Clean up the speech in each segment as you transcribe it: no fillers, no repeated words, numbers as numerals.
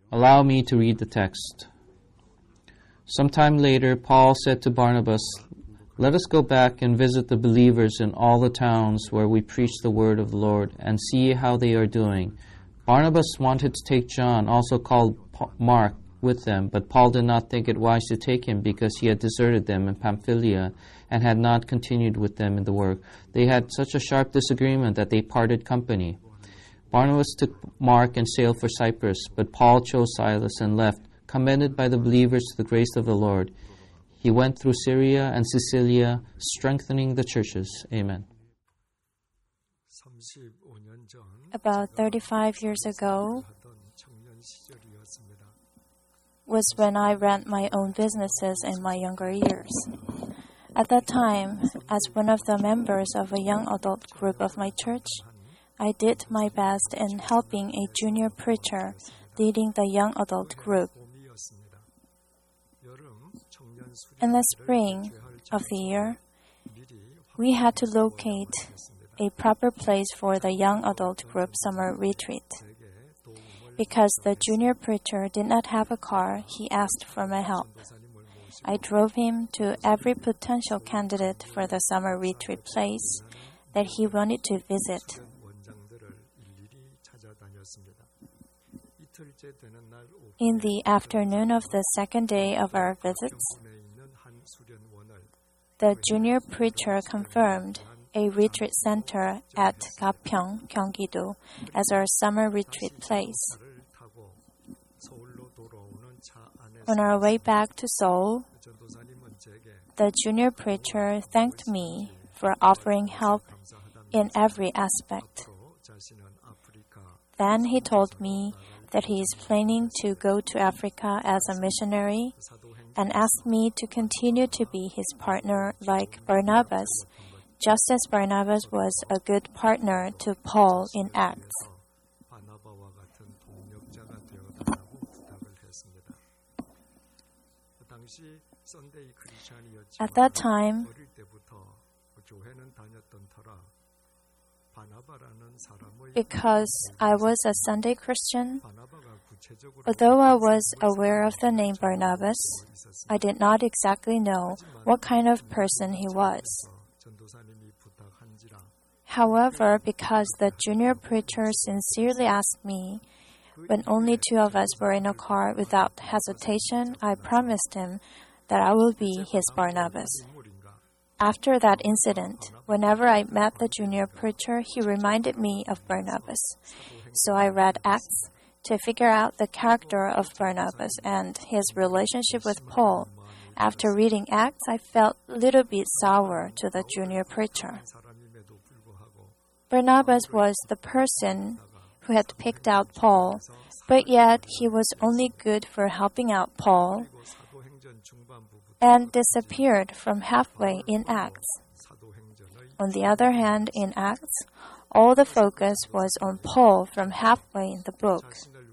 Allow me to read the text. Sometime later, Paul said to Barnabas, "Let us go back and visit the believers in all the towns where we preach the word of the Lord and see how they are doing." Barnabas wanted to take John, also called Mark, with them, but Paul did not think it wise to take him because he had deserted them in Pamphylia and had not continued with them in the work. They had such a sharp disagreement that they parted company. Barnabas took Mark and sailed for Cyprus, but Paul chose Silas and left, commended by the believers to the grace of the Lord. He went through Syria and Cilicia, strengthening the churches. Amen. About 35 years ago was when I ran my own businesses in my younger years. At that time, as one of the members of a young adult group of my church, I did my best in helping a junior preacher leading the young adult group. In the spring of the year, we had to locate a proper place for the young adult group summer retreat. Because the junior preacher did not have a car, he asked for my help. I drove him to every potential candidate for the summer retreat place that he wanted to visit. In the afternoon of the second day of our visits, the junior preacher confirmed a retreat center at Gapyeong, Gyeonggi-do, as our summer retreat place. On our way back to Seoul, the junior preacher thanked me for offering help in every aspect. Then he told me that he is planning to go to Africa as a missionary and asked me to continue to be his partner like Barnabas, just as Barnabas was a good partner to Paul in Acts. At that time, because I was a Sunday Christian, although I was aware of the name Barnabas, I did not exactly know what kind of person he was. However, because the junior preacher sincerely asked me, when only two of us were in a car, without hesitation, I promised him that I will be his Barnabas. After that incident, whenever I met the junior preacher, he reminded me of Barnabas. So I read Acts to figure out the character of Barnabas and his relationship with Paul. After reading Acts, I felt a little bit sour to the junior preacher. Barnabas was the person who had picked out Paul, but yet he was only good for helping out Paul and disappeared from halfway in Acts. On the other hand, in Acts, all the focus was on Paul from halfway in the book.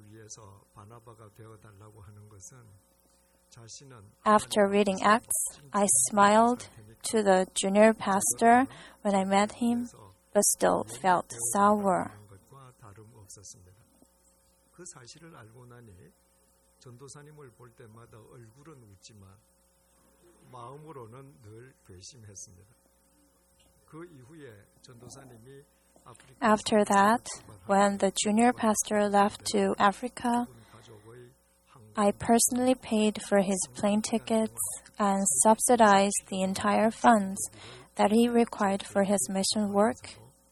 After reading Acts, I smiled to the junior pastor when I met him, but still felt sour. After that, when the junior pastor left to Africa, I personally paid for his plane tickets and subsidized the entire funds that he required for his mission work.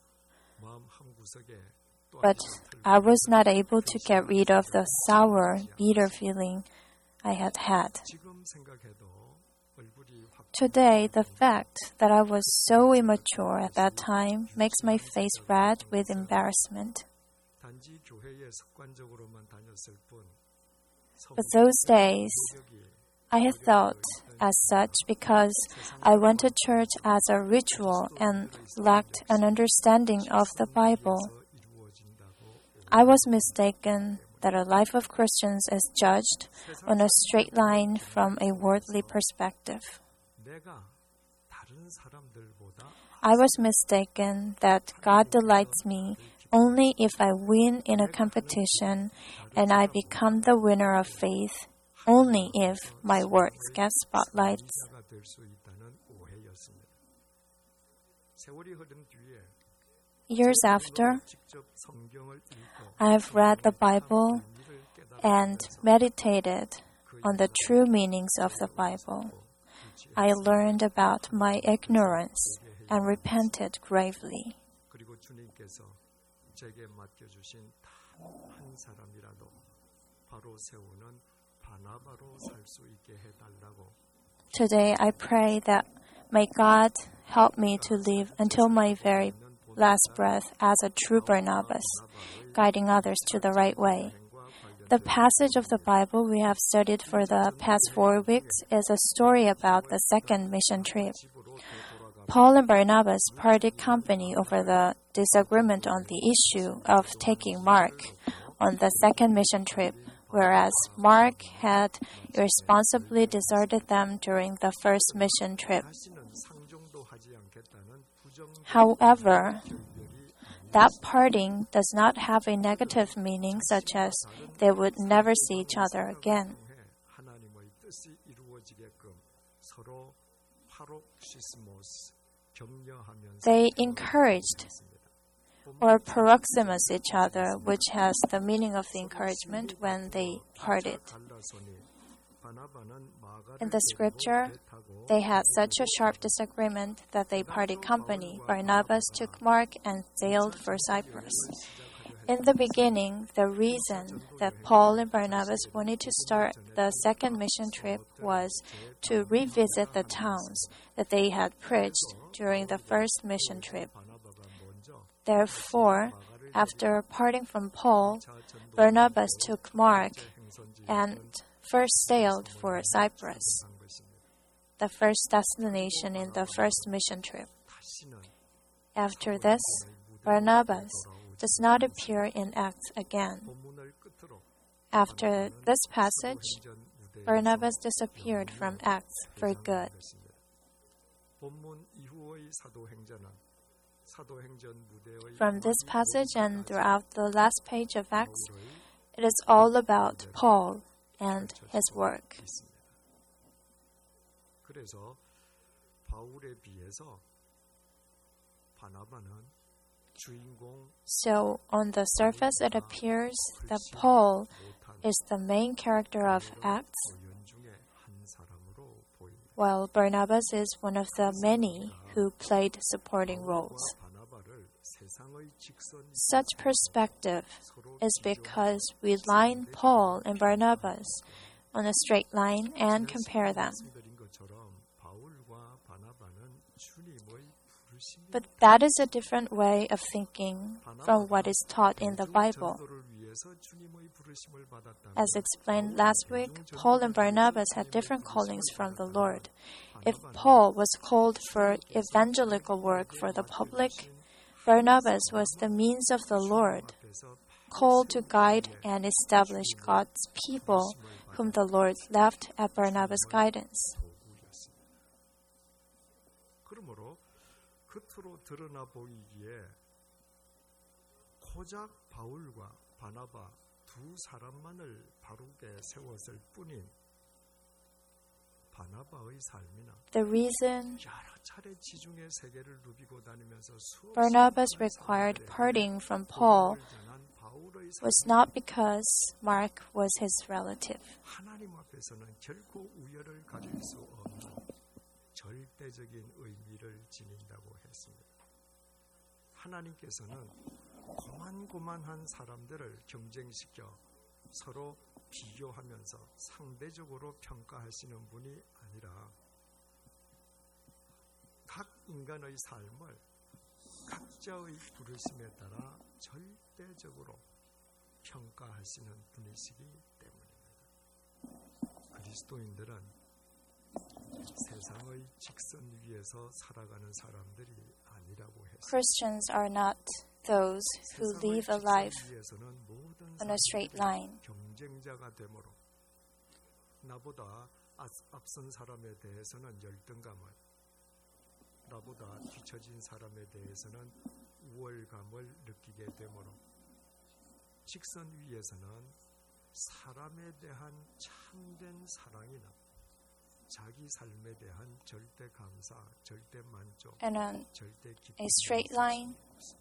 But I was not able to get rid of the sour, bitter feeling I had had. Today, the fact that I was so immature at that time makes my face red with embarrassment. But those days, I had thought as such because I went to church as a ritual and lacked an understanding of the Bible. I was mistaken that a life of Christians is judged on a straight line from a worldly perspective. I was mistaken that God delights me only if I win in a competition and I become the winner of faith, only if my works get spotlights. 될 수 있다는 오해였습니다. 세월이 흐른 뒤에 Years after, 직접 성경을 읽고 I have read the Bible and meditated on the true meanings of the Bible. I learned about my ignorance and repented gravely. 그리고 주님께서 제게 맡겨주신 단 한 사람이라도 바로 세우는 바나바로 살 수 있게 해달라고. Today I pray that may God help me to live until my very last breath as a true Barnabas, guiding others to the right way. The passage of the Bible we have studied for the past 4 weeks is a story about the second mission trip. Paul and Barnabas parted company over the disagreement on the issue of taking Mark on the second mission trip, whereas Mark had irresponsibly deserted them during the first mission trip. However, that parting does not have a negative meaning such as they would never see each other again. 하나님의 뜻이 이루어지게끔 서로 파록시스모스 격려하면서 They encouraged or paroxysmos each other, which has the meaning of the encouragement when they parted. In the scripture, they had such a sharp disagreement that they parted company. Barnabas took Mark and sailed for Cyprus. In the beginning, the reason that Paul and Barnabas wanted to start the second mission trip was to revisit the towns that they had preached during the first mission trip. Therefore, after parting from Paul, Barnabas took Mark and first sailed for Cyprus, the first destination in the first mission trip. After this, Barnabas does not appear in Acts again. After this passage, Barnabas disappeared from Acts for good. From this passage and throughout the last page of Acts, it is all about Paul and his work. 그래서 바울에 비해서 바나바는 주인공 So, on the surface, it appears that Paul is the main character of Acts, 고연 중에 한 사람으로 보입니다. while Barnabas is one of the many who played supporting roles. 바나바를 세상의 직선 Such perspective is because we line Paul and Barnabas on a straight line and compare them. 말씀드린 것처럼 바울과 바나바는 주님의 부르심 But that is a different way of thinking from what is taught in the Bible. 전도를 위해서 주님의 부르심을 받았다면 As explained last week, Paul and Barnabas had different callings from the Lord. If Paul was called for evangelical work for the public, Barnabas was the means of the Lord, 앞에서 called to guide and establish God's people, whom the Lord left at Barnabas' guidance. 도구였습니다. 그러므로 겉으로 드러나 보이기에 고작 바울과 바나바 두 사람만을 바르게 세웠을 뿐인 바나바의 삶이나 The reason 여러 차례 지중해 세계를 누비고 다니면서 수없이 Barnabas required parting from Paul 전한 바울의 삶 was not because Mark was his relative. 하나님 앞에서는 결코 우열을 가릴 수 없는 절대적인 의미를 지닌다고 했습니다. 하나님께서는 고만고만한 사람들을 경쟁시켜 서로 비교하면서 상대적으로 평가하시는 분이 아니라 각 인간의 삶을 각자의 부르심에 따라 절대적으로 평가하시는 분이시기 때문입니다. 그리스도인들은 세상의 직선 위에서 살아가는 사람들이 아니라고 했습니다. Christians are not those who live a life 위에서는 모든 on a straight line. 경쟁자가 되므로 나보다 앞선 사람에 대해서는 열등감을 나보다 뒤처진 사람에 대해서는 우월감을 느끼게 되므로 직선 위에서는 사람에 대한 참된 사랑이나 자기 삶에 대한 절대 감사, 절대 만족, And on 절대 기쁨, a straight line,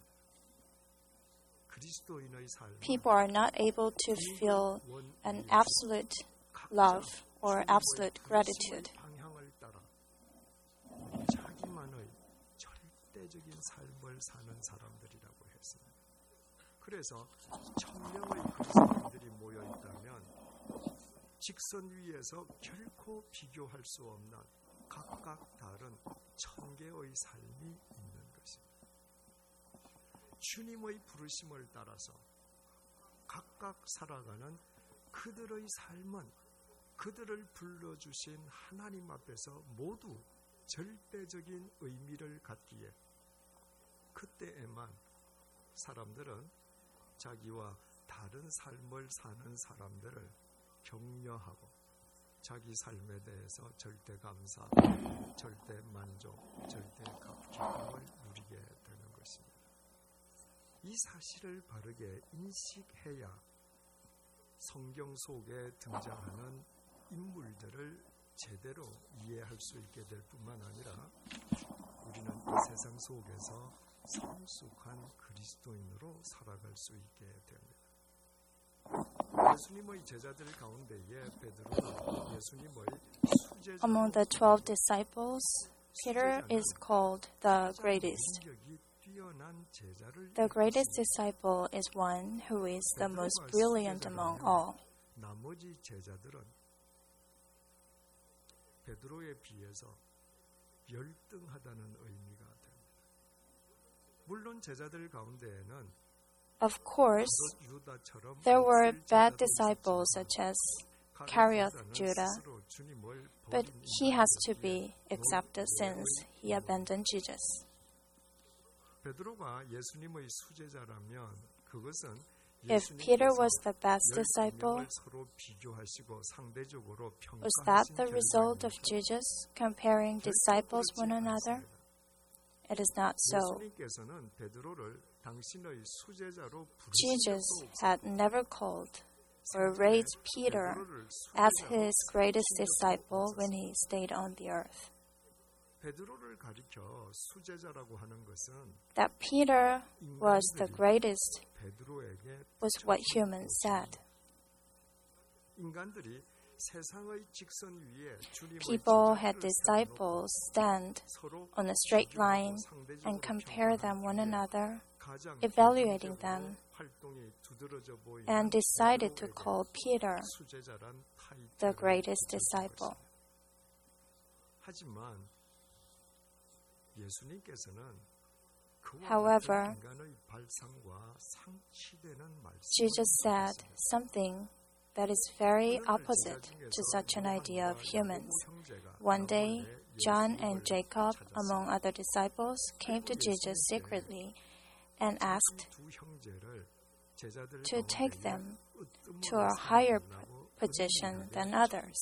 그리스도인의 삶은 people are not able to feel an absolute love or absolute gratitude. 방향을 따라 자기만의 절대적인 삶을 사는 사람들이라고 했습니다. 그래서 1000명의 그리스도인들이 모여 있다면 직선 위에서 결코 비교할 수 없는 각각 다른 1000개의 삶이 있는 것입니다. 주님의 부르심을 따라서 각각 살아가는 그들의 삶은 그들을 불러주신 하나님 앞에서 모두 절대적인 의미를 갖기에 그때에만 사람들은 자기와 다른 삶을 사는 사람들을 격려하고 자기 삶에 대해서 절대 감사, 절대 만족, 절대 기쁨을 누리게 되는 것입니다. 이 사실을 바르게 인식해야 성경 속에 등장하는 인물들을 제대로 이해할 수 있게 될 뿐만 아니라 우리는 이 세상 속에서 성숙한 그리스도인으로 살아갈 수 있게 됩니다. 예수님의 제자들 가운데에 베드로는 예수님의 수제자 Among the 12 disciples, Peter is called the greatest. 능력이 뛰어난 제자를 The greatest disciple is one who is the most brilliant among all. 나머지 제자들은 베드로에 비해서 열등하다는 의미가 됩니다. 물론 제자들 가운데에는 Of course, 유다처럼 there were bad 제자도 disciples 있었지만 such as 가룟 Iscariot Judah, 스스로 주님을 but 버린 he has to 인간이었기에 be accepted since he abandoned Jesus. 베드로가 예수님의 수제자라면 그것은 If Peter was the best disciple, 서로 비교하시고 상대적으로 was that 평가하신 the result of 결과입니까? Jesus comparing disciples one another? It is not so. 예수님께서는 베드로를 당신의 수제자로 Jesus 부르신 had never called or raised Peter as his greatest disciple when he stayed on the earth. 베드로를 가리켜 수제자라고 하는 것은 That Peter was the greatest 베드로에게 was what humans said. 인간들이 세상의 직선 위에 주님의 People had 제자들을 disciples stand 서로 on a straight line 상대적으로 and compare them one 평가하기에 another, 가장 evaluating 기본적으로 them, 활동이 두드러져 보이는 and decided to 베드로에게 call Peter 수제자란 타이틀을 the greatest 줬던 disciple. 것입니다. 하지만 예수님께서는 그와 However, 같은 인간의 발상과 상치되는 말씀을 Jesus said 하셨습니다. something that is very opposite to such an idea of humans. One day, John and Jacob, among other disciples, came to Jesus secretly and asked to take them to a higher position than others.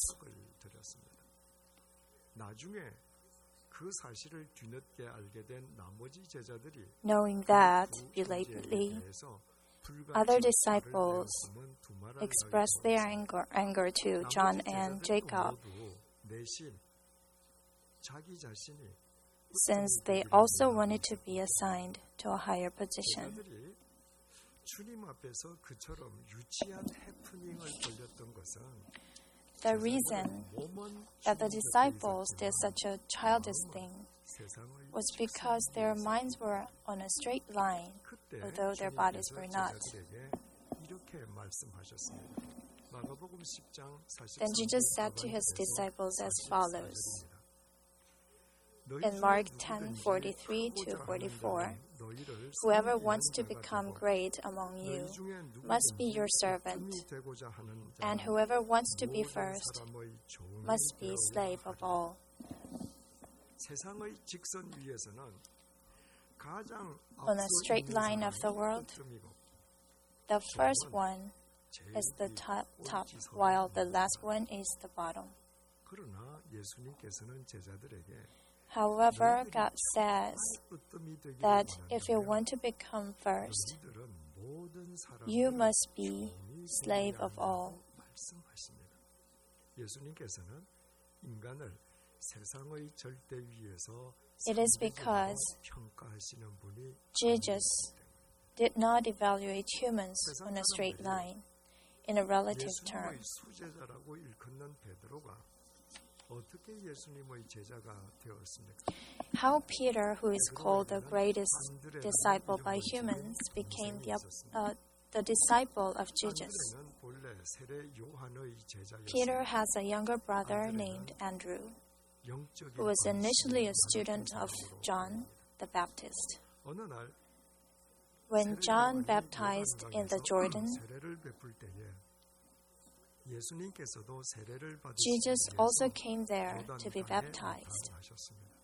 나중에 그 사실을 뒤늦게 알게 된 나머지 제자들이 Knowing that, belatedly, other disciples expressed their anger to John and Jacob, 자기 자신이 since they also wanted to be assigned to a higher position. 제자들이 주님 앞에서 그처럼 유치한 해프닝을 벌였던 것은 The reason that the disciples did such a childish thing was because their minds were on a straight line, although their bodies were not. Then Jesus said to his disciples as follows. In Mark 10:43 to 44, whoever wants to become great among you must be your servant, and whoever wants to be first must be slave of all. On a straight line of the world, the first one is the top, while the last one is the bottom. However, God says 으뜸이 되기를 that if you 원한다면 want to become first, 너희들은 모든 you 사람들을 must be 종이 slave of all. 되어야 말씀하십니다. 예수님께서는 인간을 세상의 절대 위에서 It is because 평가하시는 분이 Jesus did not evaluate humans on a straight line, in a relative term. 예수님의 수제자라고 일컫는 베드로가 어떻게 예수님의 제자가 되었습니까? How Peter, who is called the greatest disciple by humans, became the disciple of Jesus. 안드레는 본래 세례 요한의 제자였습니다. Peter has a younger brother named Andrew, 영적인 who was initially a 관심을 student 가진 of 사람으로 John the Baptist. 어느 날 When 세례 John 요한이 baptized in the 요단강에서 Jordan, 세례를 베풀 때에 예수님께서도 세례를 받으시기 Jesus 위해서 also came there to be 요단강에 baptized. 나타나셨습니다.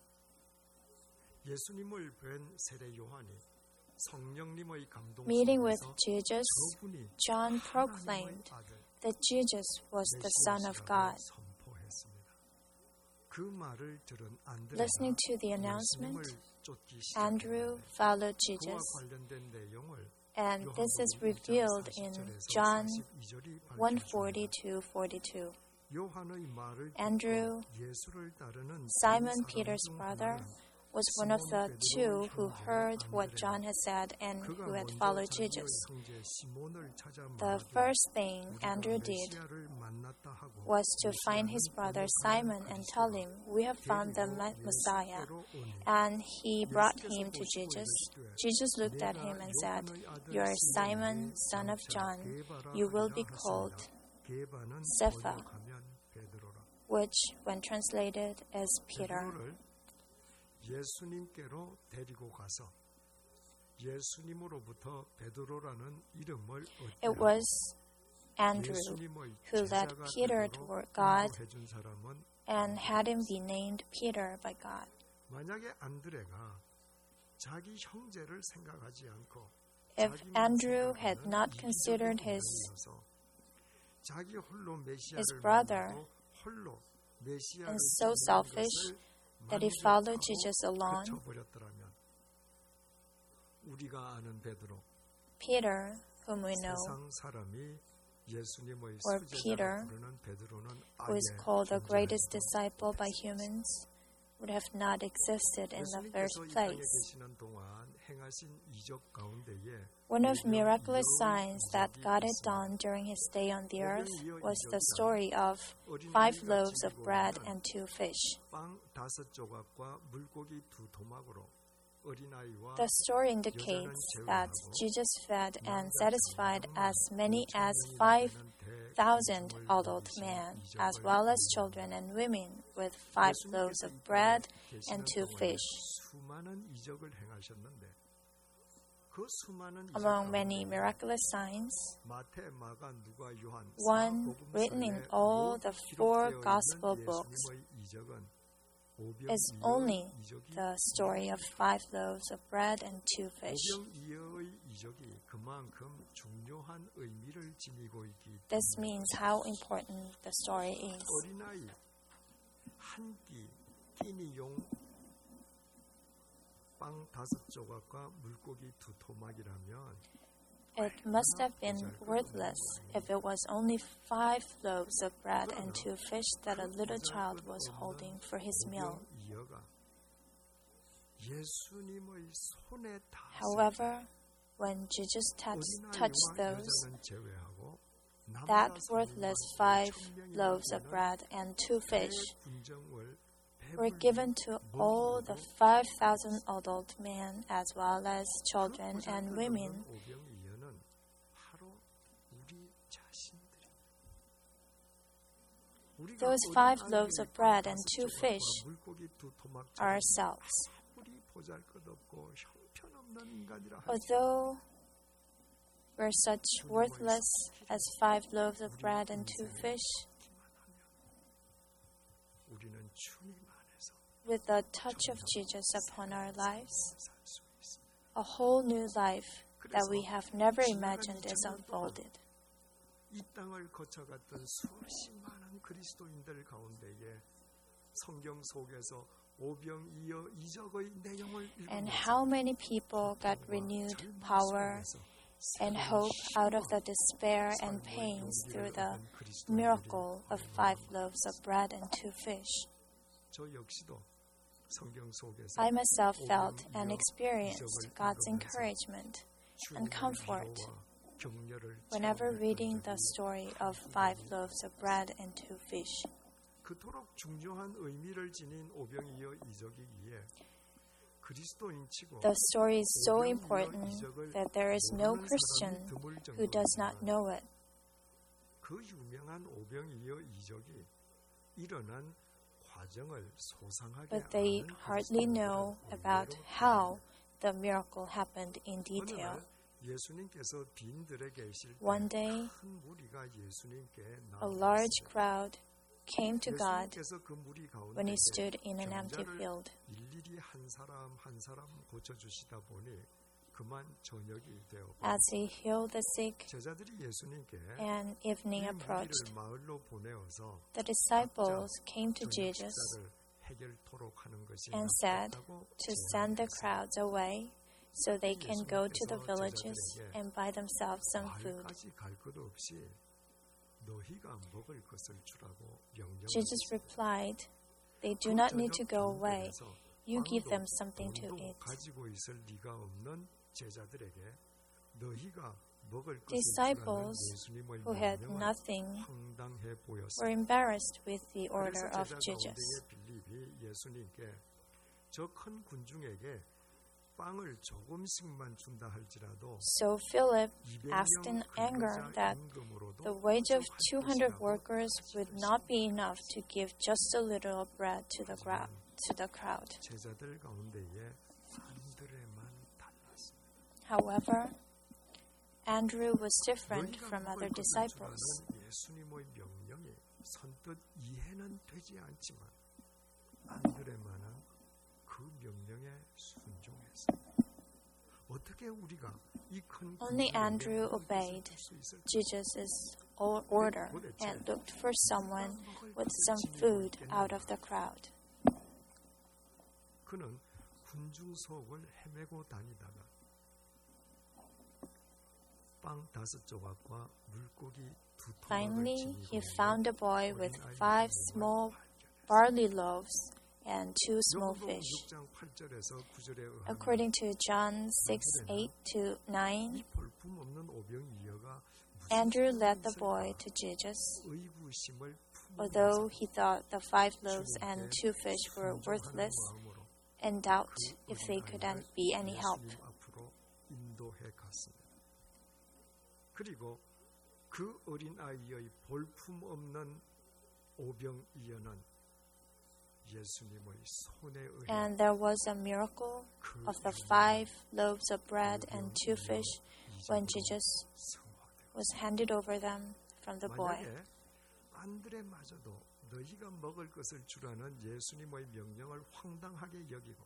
예수님을 뵌 세례 요한이 성령님의 감동 Meeting with 속에서 Jesus, 그분이 John 하나님의 proclaimed 아들 that Jesus was the Son of God. 선포했습니다. 그 말을 들은 안드레가 Listening to the announcement, 예수님을 쫓기 Andrew 시작했는데 followed 그와 Jesus, 관련된 내용을 and this is revealed in John 1:40 to 42. 요한의 말을 Andrew, 듣고 예수를 따르는 Simon 두 Peter's 사람 중 brother, 하나는 was one of the two who heard what John had said and 그가 who had 먼저 followed 자기의 Jesus. 형제 시몬을 찾아 The 말하되 first thing 우리가 Andrew did 메시아를 만났다 하고 was to find his 메시아는 brother 번역하는 Simon and tell 그리스도라. him, "We have found the 데리고 Messiah." 예수께로 오니 And he brought him to 예수께서 Jesus. 보시고 Jesus looked at 내가 him and said, 요한의 아들 "You are 시몬의 Simon, son of 장차 John. 게바라 You will be 하리라 called 하시니라. 게바는 Cepha, 번역하면 베드로라. which, when translated, is Peter." 베드로를 예수님께로 데리고 가서 예수님으로부터 베드로라는 이름을 It 얻게 was Andrew 예수님의 who led 제자가 Peter 되도록 toward God 인도해준 사람은 and had him be named Peter by God. 만약에 안드레가 자기 형제를 생각하지 않고 If 자기만 Andrew had 생각하는 not 이기적인 considered his 인간이어서 자기 홀로 메시아를 brother 만나고 홀로 메시아를 and so 찾는 selfish 것을 that he 만족하고 followed Jesus alone, 그쳐버렸더라면 우리가 아는 베드로 Peter, whom we know, 세상 사람이 예수님의 or 수제자라 Peter, 부르는 베드로는 who is 아예 called the greatest 존재하지 disciple by 못했습니다. humans, would have not existed in the 예수님께서 first 이 땅에 place. 계시는 동안 행하신 이적 가운데에 One of 오병 miraculous 이어의 signs that 이적이 God had 있습니다. done during his stay on the earth 오병 이어 was the 이적이란 story of 어린아이가 5 loaves of 지니고 bread 있는 and 2 fish. 빵 5조각과 물고기 2토막으로 어린아이와 The story indicates that Jesus fed and satisfied as many as 5,000 adult men, as well as children and women, with 5 loaves of bread and 2 fish. 수많은 이적을 행하셨는데 그 수많은 이적 Among many 가운데 miraculous signs, 마태, 마가, 누가, 요한 one written in all the 4 gospel books 예수님의 이적은 오병 is 이어의 only 이적이 the story of 5 loaves of bread and 2 fish. 오병 이어의 이적이 그만큼 중요한 의미를 지니고 있기 This 때문에 means how important the story is. 어린아이 한 끼 끼니용 빵 5조각과 물고기 2토막이라면 It must have been worthless if it was only 5 loaves of bread and 2 fish that a little child was holding for his meal. 오병 이어가 예수님의 손에 닿았을 However, when Jesus touched those, 여자는 제외하고 that 남자 worthless 5 사람이 1000명이나 loaves of 되는 bread and 2 fish 군정을 were given to all the 5,000 adult men as well as children and women. 오병 이어는 바로 우리 자신들입니다. 우리가 Those 5 loaves of bread and 2 fish 물고기 2토막처럼 are ourselves. 아무리 보잘것없고 형편없는 인간이라 할지라도 Although we're such worthless as 5 loaves of bread and 2 fish, 우리는 주님 안에서 with the touch of Jesus upon our lives, 살 수 있습니다. a whole new life that we have never imagined is unfolded. 이 땅을 거쳐갔던 수없이 많은 그리스도인들 가운데에 성경 속에서 오병이어 이적의 내용을 And how many people got renewed power and hope out of the despair and pains through the miracle of 5 loaves of bread and 2 fish. 저 역시도 성경 속에서 I myself felt and experienced God's encouragement and comfort whenever reading the story of 5 loaves of bread and 2 fish. 그토록 중요한 의미를 지닌 오병이어 이적이기에 그리스도인치고 The story is so important that there is no Christian who does not know it. 그 유명한 오병이어 이적이 일어난 과정을 소상하게 But they 아는 hardly know about how the miracle happened in detail. 예수님께서 빈들에 계실 때 One day, 큰 무리가 예수님께 a large crowd came to God 예수님께서 그 무리 가운데 when he stood in an empty field. 일일이 한 사람 한 사람 고쳐주시다 보니 그만 저녁이 되었고 As he healed the sick 제자들이 예수님께 and evening 이 approached, 무리를 마을로 보내어서 the disciples came to 저녁 Jesus 식사를 해결토록 하는 것이 and said 낫겠다고 to send the 제안했어요. crowds away so they can go to the villages and buy themselves some food. 마을까지 갈 것도 없이 너희가 먹을 것을 주라고 Jesus 명령했어요. replied, "They do not need to go away. You give them something to eat." 가지고 있을 리가 없는 제자들에게 너희가 먹을 것을 Disciples 주라는 예수님의 who had 명령은 nothing 황당해 were 보였어요. embarrassed with the order 그래서 of 제자 Jesus. 가운데의 빌립이 예수님께 저 큰 군중에게 빵을 조금씩만 준다 할지라도 So Philip 200명 asked in anger 근거자 that 임금으로도 the wage of 부족할 200 것이라고 workers would not be enough to give just a little bread to the crowd. 제자들 가운데에 안드레만 달랐습니다. However, Andrew was different 너희가 from 먹을 other 것을 disciples. 주라는 예수님의 명령이 선뜻 이해는 되지 않지만 안드레만은 그 명령에 순종했습니다. 어떻게 우리가 이 큰 Only Andrew obeyed Jesus' order and looked for someone with some food out of the crowd. 그는 군중 속을 헤매고 다니다가 빵 5조각과 물고기 2토막을 Finally, he 지니고 found a boy 있는 with 어린아이 5 한 명을 small 발견했어요. barley loaves and 2 small 요한복음 fish. 6장 8절에서 9절에 의하면 According to John 6:8-9, 이 볼품 없는 오병이어가 Andrew led the boy to Jesus. 의구심을 Although he thought the 5 loaves and 2 fish were worthless and doubt if they could be any help. 예수님 앞으로 인도해 갔습니다. 그리고 그 어린 아이의 볼품 없는 오병이어는 예수님의 손에 의해 And there was a miracle of the 5 loaves of bread and 2 fish when Jesus 성화되고 was handed over them from the boy. 만약에 안드레마저도 너희가 먹을 것을 주라는 예수님의 명령을 황당하게 여기고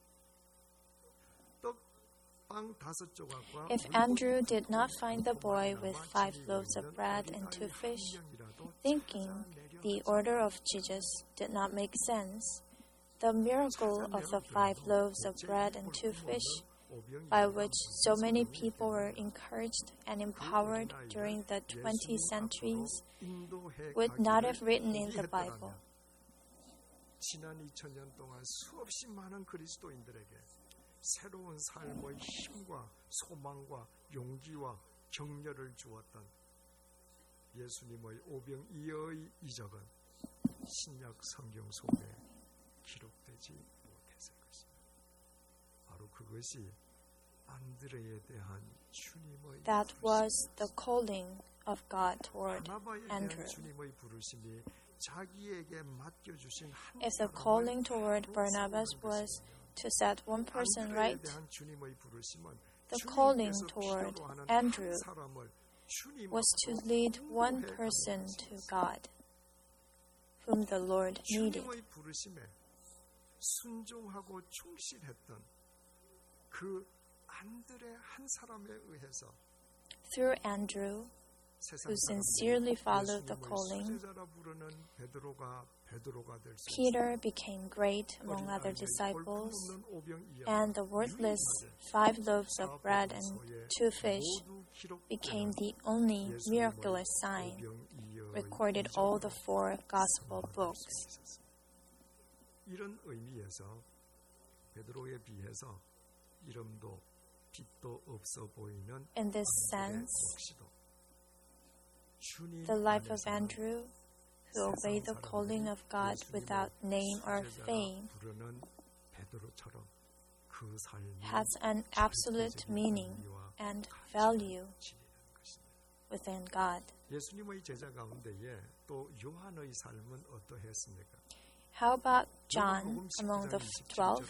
떡빵 5조각과 If Andrew did not find the boy with 5 loaves of bread and 2 fish, thinking the order of Jesus did not make sense, the miracle of the 5 loaves of bread and 2 fish, by which so many people were encouraged and empowered during the 20 centuries, would not have written in the Bible. 지난 2000년 동안 수없이 많은 그리스도인들에게 새로운 삶의 힘과 소망과 용기와 격려를 주었던 예수님의 오병이어의 이적은 신약 성경 속에 기록되지 못했을 것입니다. 바로 그것이 안드레에 대한 주님의 That was the calling of God toward 바나바에 대한 Andrew. 주님의 부르심이 자기에게 맡겨주신 한 If the 사람을 calling toward Barnabas was to set one person 안드레에 right, 대한 주님의 부르심은 the calling 주님께서 toward 필요로 하는 Andrew 한 사람을 주님 was to 앞으로 lead one 인도해 person 가는 to God, whom the Lord needed. 주님의 부르심에 순종하고 충실했던 그 안드레 한 사람에 의해서 Through Andrew, who sincerely followed the calling, 수제자라 부르는 베드로가 될 수 Peter became great among other disciples, and the worthless 5 loaves of bread and 2 fish became the only miraculous sign recorded all the 4 gospel books. 이런 의미에서 베드로에 비해서 이름도 빛도 없어 보이는 In this sense, 역시도 주님 the life of 안에서는 Andrew, who obeyed the calling of God without name or fame, 부르는 베드로처럼 그 삶이 has an absolute meaning and value within God. 예수님의 제자 가운데에 또 요한의 삶은 어떠했습니까? How about John among the 12?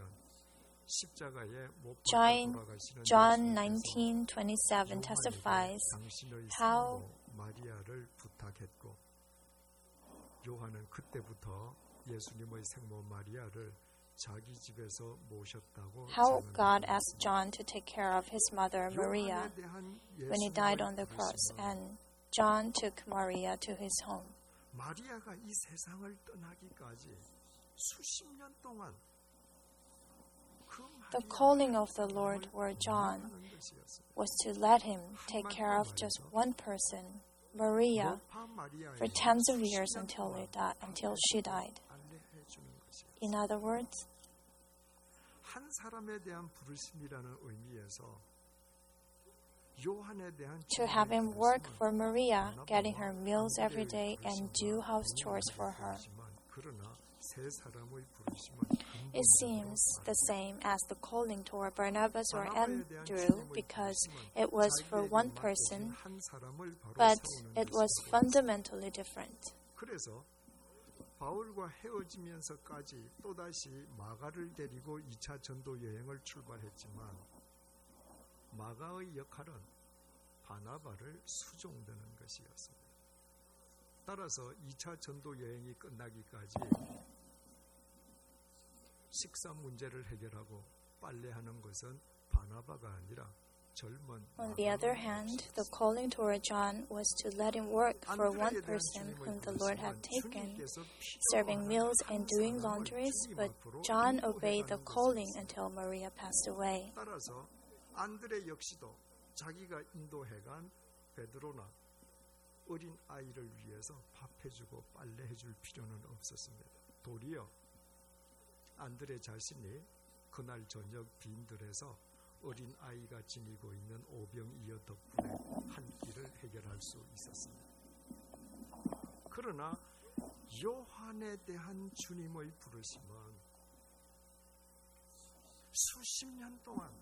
John 19:27 testifies how 마리아를 부탁했고 요한은 그때부터 예수님의 생모 마리아를 자기 집에서 모셨다고 how God asked John to take care of his mother Maria when he died on the cross, and John took Maria to his home. 마리아가 이 세상을 떠나기까지 수십 년 동안 The calling of the Lord for John was to let him take care of just one person, Maria, for tens of years until she died. In other words, 한 사람에 대한 부르심이라는 의미에서 요한에 대한 to have him work for Maria, getting her meals every day and do house chores for her. 그러나 세 사람의 부르심은 It seems the same as the calling toward Barnabas or Andrew because it was for one person, 한 사람을 바로 but 세우는 it was fundamentally different. 그래서 바울과 헤어지면서까지 또다시 마가를 데리고 2차 전도 여행을 출발했지만 마가의 역할은 바나바를 수종드는 것이었습니다. 따라서 2차 전도 여행이 끝나기까지 식사 문제를 해결하고 빨래하는 것은 바나바가 아니라 젊은 On the other hand, the calling toward John was to let him work for one person whom the Lord had taken, serving meals and doing laundries, but John obeyed the calling until Maria passed away. 따라서 안드레 역시도 자기가 인도해간 베드로나 어린 아이를 위해서 밥해주고 빨래해줄 필요는 없었습니다. 도리어 안드레 자신이 그날 저녁 빈들에서 어린 아이가 지니고 있는 오병이어 덕분에 한 끼를 해결할 수 있었습니다. 그러나 요한에 대한 주님의 부르심은 수십 년 동안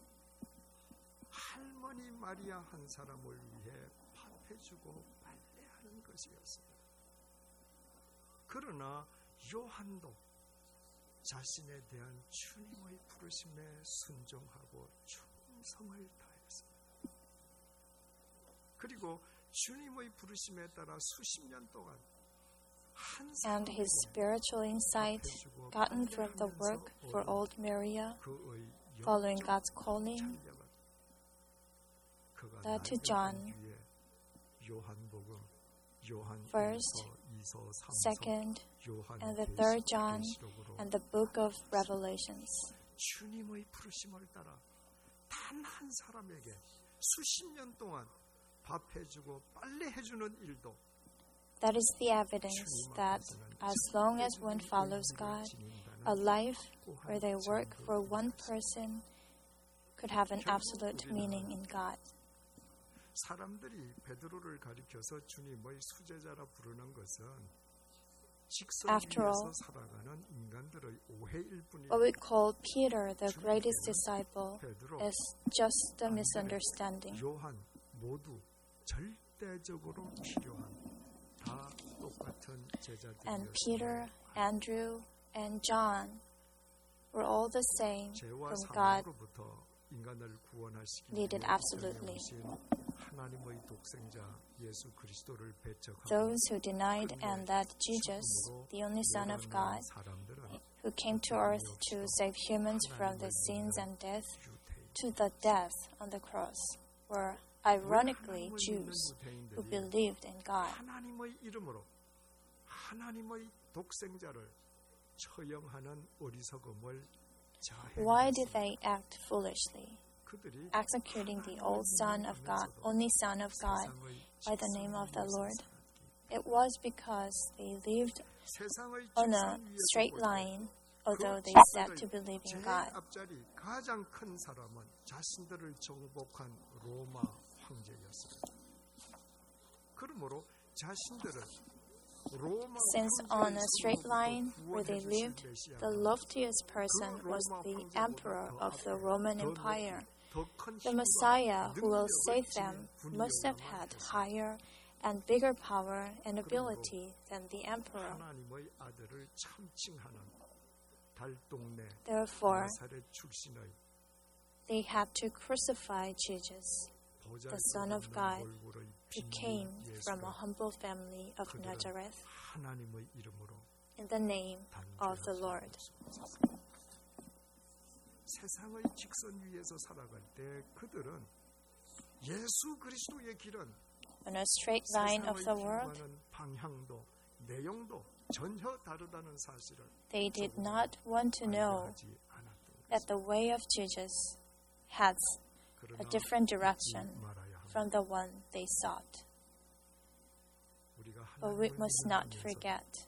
할머니 마리아 한 사람을 위해 밥해주고 빨래하는 것이었습니다. 그러나 요한도 자신에 대한 주님의 부르심에 순종하고 충성을 다했습니다. 그리고 주님의 부르심에 따라 수십 년 동안 And his spiritual insight gotten from the work for old Maria, following God's calling, led to John, First, Second, and the Third John, and the book of Revelations. 주님의 부르심을 따라 단 한 사람에게 수십 년 동안 밥해주고 빨래해주는 일도 That is the evidence that as long as one follows God, a life where they work for one person could have an absolute meaning in God. 사람들이 베드로를 가리켜서 주님의 수제자라 부르는 것은 After all, 직선에서 살아가는 인간들의 오해일 뿐이에요. what we call Peter, the greatest disciple, is just a misunderstanding. 요한 모두 절대적으로 필요한 다 똑같은 제자들이었습니다. And Peter, Andrew, and John were all the same 죄와 from God, 사망으로부터 인간을 구원하시기 needed absolutely. 하나님의 독생자 예수 그리스도를 배척하고 Those who denied and that Jesus, the only Son of God, who came to earth to save humans from their sins and death, to the death on the cross, were ironically Jews who believed in God. 하나님의 이름으로 하나님의 독생자를 처형하는 어리석음을 Why did they act foolishly, 그들이 executing the old Son of God, only Son of God, by the name of the Lord? It was because they lived 세상의 on a 직선 위에서 straight 볼 때 line, although they said to believe in 제일 God. 앞자리 가장 큰 사람은 자신들을 정복한 로마 황제였어요. 그러므로 자신들을 로마 Since on a straight line where 구원해 they 주신 lived, 메시아가 the loftiest person was the emperor of the Roman Empire. The Messiah who will save them must have had higher and bigger power and ability than the emperor. 하나님의 아들을 참칭하는 달동네 Therefore, 나사렛 출신의 they had to crucify Jesus, the Son of God, who came from a humble family of Nazareth, 하나님의 이름으로 in the name of the Lord. 세상의 직선 위에서 살아갈 때 그들은 예수 그리스도의 길은 On a straight line of the world, 세상의 방향도 내용도 전혀 다르다는 사실을 they did not want to know 하지 않았던 that the way of Jesus has a different direction 말아야 합니다. from the one they sought. 우리가 But we 하나님을 must not 믿으면서 forget,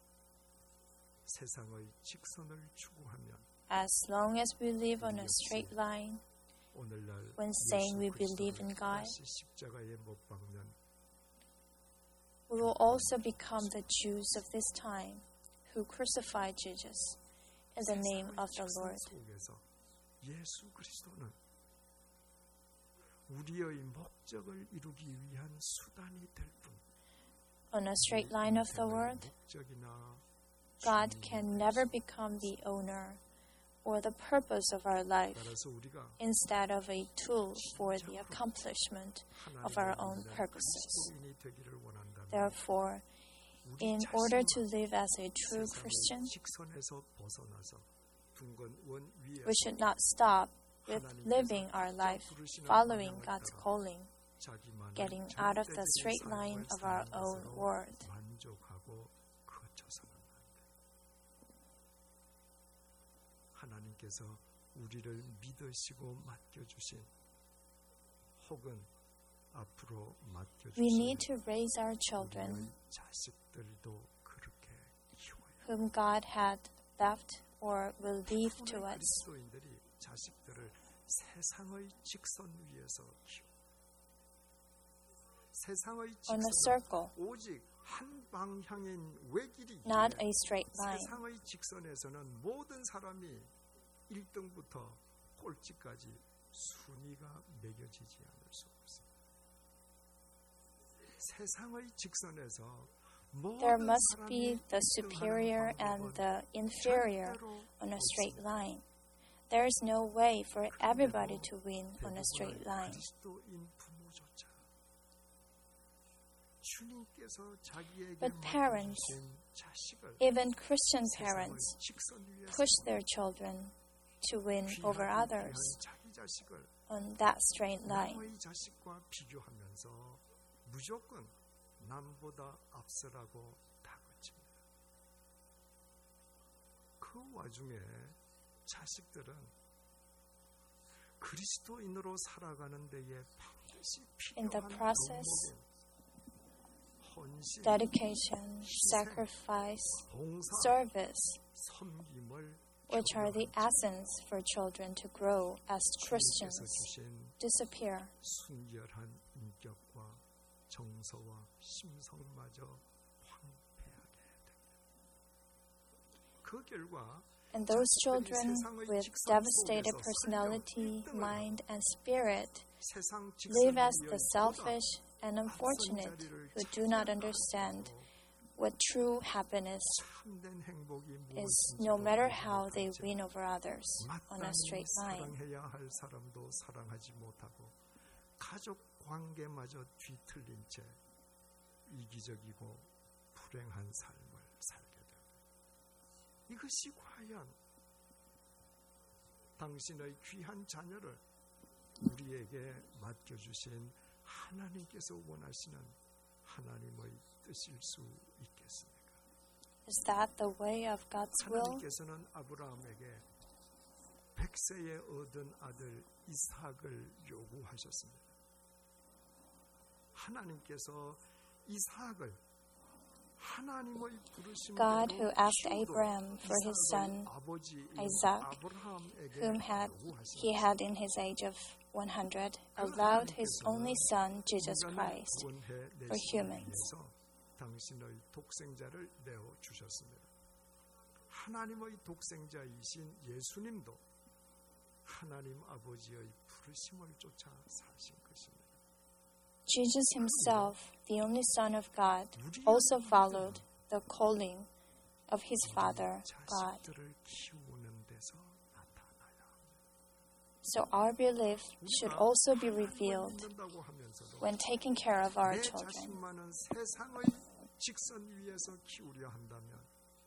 세상의 직선을 추구하면 as long as we live on a straight line, 오늘날 when saying we 예수 believe in 그리스도를 God, 다시 십자가에 못 박는 we will also become the Jews of this time who crucified Jesus in the name of the 직선 Lord. 속에서 예수 그리스도는 우리의 목적을 이루기 위한 수단이 될 뿐. On a straight line of the world, 목적이나 God can never become the owner or the purpose of our life 따라서 우리가 instead of a tool for the accomplishment of our own purposes. 그리스도인이 되기를 원한다면 Therefore, 우리 in order 자신과 to live as a true 세상의 Christian, 직선에서 벗어나서 둥근 원 위에 we should not stop with living our life following God's calling, 자기만의 getting out of the 절대적인 straight 삶을 line of our 사는 own 것으로 world. 만족하고 거쳐서는 안 돼. 하나님께서 우리를 믿으시고 맡겨주신 혹은 앞으로 맡겨주신 We need to raise our children 우리의 자식들도 그렇게 키워야 해. whom God had left or will leave to us. 그리스도인들이 자식들을 세상의 직선 위에서 키워. 세상의 On a 직선 circle, 오직 한 방향인 외길이기에 not a straight line. 세상의 직선에서는 모든 사람이 1등부터 꼴찌까지 순위가 매겨지지 않을 수 없습니다. 세상의 직선에서 There 모든 must 사람이 be the 1등하는 superior and 방법은 the inferior 절대로 on a straight 없습니다. line. There is no way for everybody to win on a straight 대부분의 line. 그리스도인 부모조차 주님께서 자기에게 But parents, 맡겨주신 자식을 Even Christian 세상의 parents 직선 위에서 push their children to win over 귀하고 others 귀한 자기 자식을 on that straight line. 남의 자식과 비교하면서 무조건 남보다 앞서라고 다그칩니다. 그 와중에 자식들은 그리스도인으로 살아가는 데에 반드시 In the 필요한 process, 헌신, dedication, sacrifice, 봉사, service, 섬김을 which are the essence for children to grow as 주님께서 Christians, 주신 disappear. 순결한 인격과 정서와 심성마저 황폐하게 됩니다. 그 결과 And those children with devastated personality, mind, and spirit 세상 live as 직선의 the 보다 selfish and unfortunate who do not understand what true happiness 참된 행복이 is, 무엇인지도 no matter how they 모르겠지만 win over others on a 마땅히 straight line. 사랑해야 할 사람도 사랑하지 못하고 가족 관계마저 뒤틀린 채 이기적이고 불행한 삶을 살게 됩니다. 이것이 과연 당신의 귀한 자녀를 우리에게 맡겨주신 하나님께서 원하시는 하나님의 뜻일 수 있겠습니까? Is that the way of God's will? 하나님께서는 아브라함에게 100세에 얻은 아들 이삭을 요구하셨습니다. 하나님께서 이삭을 하나님의 부르심을 God who asked Abraham for his son Isaac, whom he had in his age of 100, allowed his only son, Jesus Christ, for humans. 당신의 독생자를 내어 주셨습니다. 하나님의 독생자이신 예수님도 하나님 아버지의 부르심을 쫓아 사신 것입니다. Jesus himself, the only Son of God, also followed the calling of his Father, God. 자식들을 키우는 데서 나타나야 합니다. So our belief should also be revealed 믿는다고 하면서도 when taking care of our 내 children. 자식만은 세상의 직선 위에서 키우려 한다면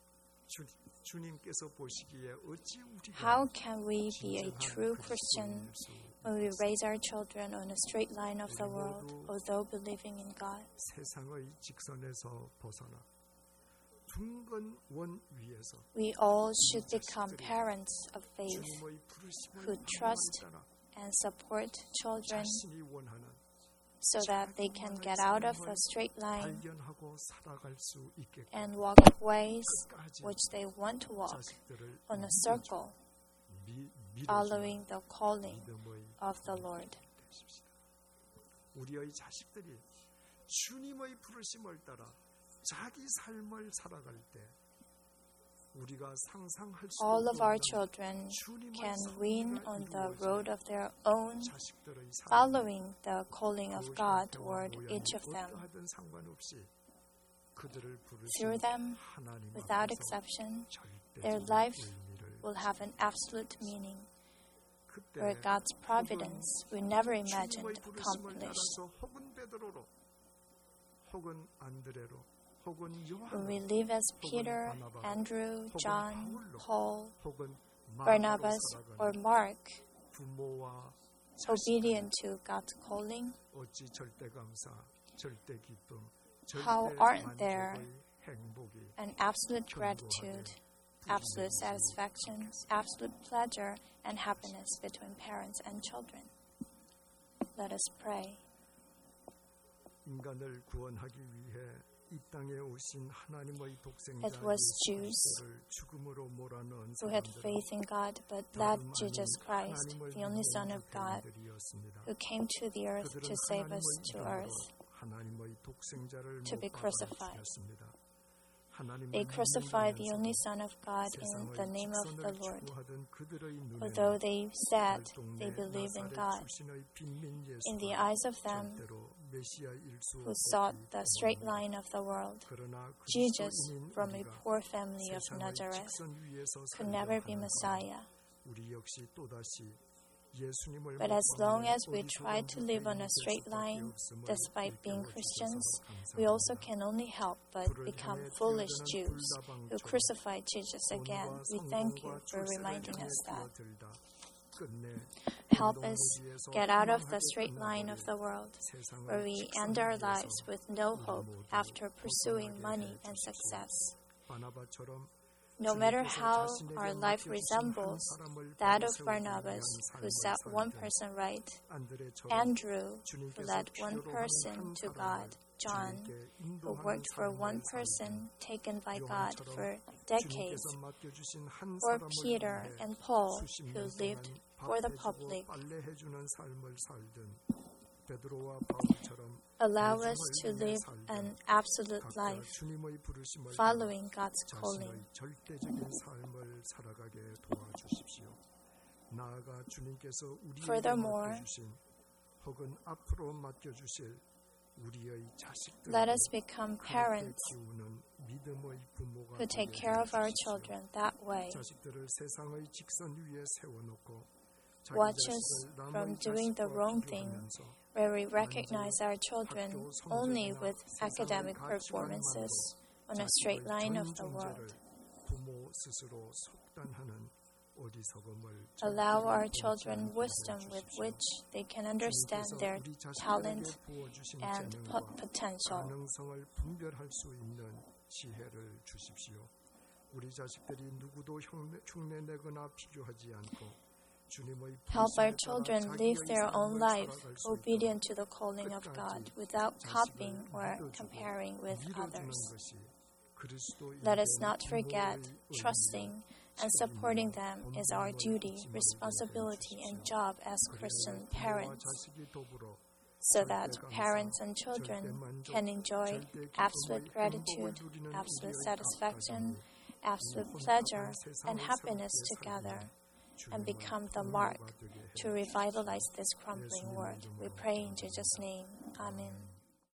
주님께서 보시기에 어찌 우리가 How can we be a true Christian when we raise our children on a straight line of the world, although believing in God? 세상의 직선에서 벗어나 둥근 원 위에서 We all should become parents of faith 주님의 부르심을 who trust and support children 자신이 원하는 so that they can get out of the straight line 발견하고 살아갈 수 있게끔 and walk ways which they want to walk 자식들을 on a circle, following the calling of the Lord. 우리의 자식들이 주님의 부르심을 따라 자기 삶을 살아갈 때 우리가 상상할 수 All of our 없는 children 주님의 can 섭리가 win on the 이루어지는 road of their own, 자식들의 삶, following the calling of 그 God 형태와 toward 모양이 each of them. 어떠하든 상관없이 그들을 부르신 Through them, 하나님 without 앞에서 exception, 절대적인 their life 의미를 will have an absolute meaning, 그때 where God's providence we never imagined 주님의 부르심을 accomplished. 따라서 혹은 베드로로 혹은 안드레로 혹은 When we 요한으로 live as Peter, Andrew, John, Paul, 혹은 Barnabas, or Mark, 부모와 obedient to God's calling, 어찌 절대 감사, 절대 기쁨, How 절대 aren't there 만족의 행복이 and absolute gratitude, absolute satisfaction, absolute pleasure, and happiness between parents and children. Let us pray. 인간을 구원하기 위해 이 땅에 오신 하나님의 독생자 It was 예수 Jews 그리스도를 죽음으로 몰아넣은 who had 사람들은 faith in God but led 다름 Jesus 아닌 Christ, 하나님을 the only Son of 믿는 God, 죄인들이었습니다. who came to the earth 그들은 to save us 하나님의 to 이름으로 earth. 하나님의 독생자를 to be 못 박아 crucified. 죽였습니다. 하나님을 They crucified the 믿으면서 only Son of God in 세상의 the name of the 직선을 Lord. 추구하던 그들의 눈에는 Although they said 동네 they believed in 나사렛 God, 출신의 빈민 in the 예수가 eyes of them 절대로 메시아일 수 who 없었기 sought the straight 때문입니다. line of the world, 그러나 Jesus, 그리스도인인 from a 우리가 poor family of 세상의 Nazareth, 직선 위에서 could 살려 never be 하는 Messiah. 우리 역시 또다시 예수님을 But 못 as long 받는 as we 어리석은 try to live on a 죄인이 될 straight 수밖에 line, 없음을 despite being 일깨워 Christians, 주셔서 we also 감사합니다. can only help but 불을 become 향해 foolish 뛰어드는 Jews who 불나방처럼 crucified Jesus again. 돈과 We thank you 성공과 for 출세를 reminding 향해 us that. 뛰어들다 끝내 Help us 운동무지에서 get out of the 허망하게 straight line of 끝나버린 the world, 세상의 where we 직선 end our 위에서 lives with no 우리 hope 모두 after pursuing 벗어나게 money 해 and 주십시오. success. 바나바처럼 No matter 주님께서 how 자신에게 our life 맡겨주신 resembles 한 사람을 that 바로 of 세우기 Barnabas, 위한 who 삶을 set one 살든 person right, 안드레처럼 Andrew, who 주님께서 led one 필요로 하는 person 한 to 사람을 God, John, 주님께 who 인도하는 worked for one 삶을 person 살든 taken by God 요한처럼 for decades, 주님께서 맡겨주신 한 or 사람을 Peter 위해 and Paul, 수십 who 년 lived 동안 for the 밥해주고 public. 빨래해주는 삶을 살든 베드로와 바울처럼 Allow us 예수를 to 위해 live 살든 an absolute 각자 life, 주님의 부르심을 following God's 자신의 calling. 절대적인 삶을 살아가게 도와주십시오. 나아가 주님께서 우리에게 Furthermore, 맡겨주신 혹은 앞으로 맡겨주실 우리의 자식들을 Let us become parents 키우는 믿음의 부모가 who take 되게 care of our 해주십시오. children that way. 자식들을 세상의 직선 위에 세워놓고 자기 Watch us 자식을 남의 from doing the 자식과 wrong thing, 비교하면서 where we recognize our children only with academic performances on a straight line of the world. 부모 스스로 속단하는 Allow our children wisdom with which they can understand their talent and potential. 가능성을 분별할 수 있는 지혜를 주십시오. 우리 자식들이 누구도 흉내 내거나 비교하지 않고 Help our children live their own life obedient to the calling of God without copying or comparing with others. Let us not forget trusting and supporting them is our duty, responsibility, and job as Christian parents, so that parents and children can enjoy absolute gratitude, absolute satisfaction, absolute pleasure, and happiness together, and become the mark to revitalize this crumbling world. We pray in Jesus' name. Amen.